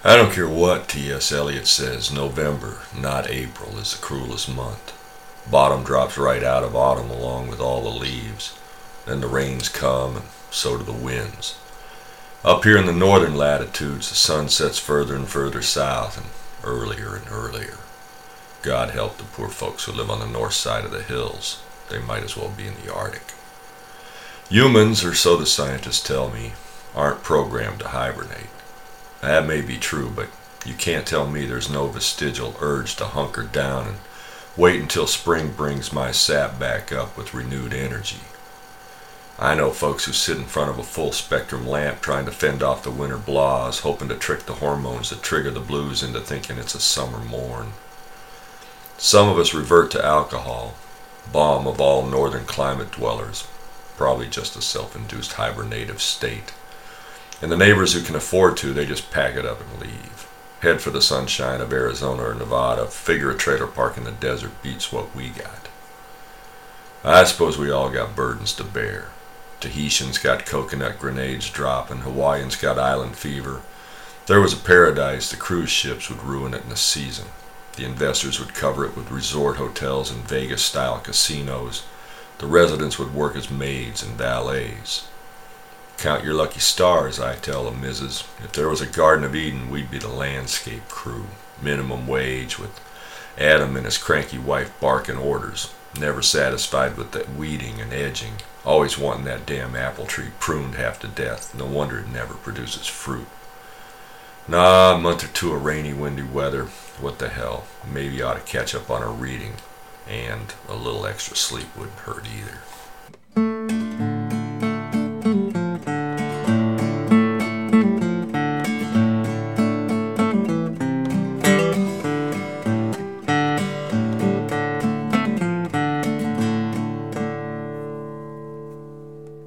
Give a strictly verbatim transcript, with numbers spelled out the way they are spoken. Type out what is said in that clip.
I don't care what T S. Eliot says, November, not April, is the cruelest month. Bottom drops right out of autumn along with all the leaves. Then the rains come, and so do the winds. Up here in the northern latitudes, the sun sets further and further south, and earlier and earlier. God help the poor folks who live on the north side of the hills. They might as well be in the Arctic. Humans, or so the scientists tell me, aren't programmed to hibernate. That may be true, but you can't tell me there's no vestigial urge to hunker down and wait until spring brings my sap back up with renewed energy. I know folks who sit in front of a full-spectrum lamp trying to fend off the winter blahs, hoping to trick the hormones that trigger the blues into thinking it's a summer morn. Some of us revert to alcohol, balm of all northern climate dwellers, probably just a self-induced hibernative state. And the neighbors who can afford to, they just pack it up and leave. Head for the sunshine of Arizona or Nevada, figure a trailer park in the desert beats what we got. I suppose we all got burdens to bear. Tahitians got coconut grenades dropping, Hawaiians got island fever. If there was a paradise, the cruise ships would ruin it in a season. The investors would cover it with resort hotels and Vegas-style casinos. The residents would work as maids and valets. Count your lucky stars, I tell the missus. If there was a Garden of Eden, we'd be the landscape crew. Minimum wage, with Adam and his cranky wife barking orders. Never satisfied with that weeding and edging. Always wanting that damn apple tree pruned half to death. No wonder it never produces fruit. Nah, a month or two of rainy, windy weather. What the hell? Maybe I ought to catch up on our reading. And a little extra sleep wouldn't hurt either.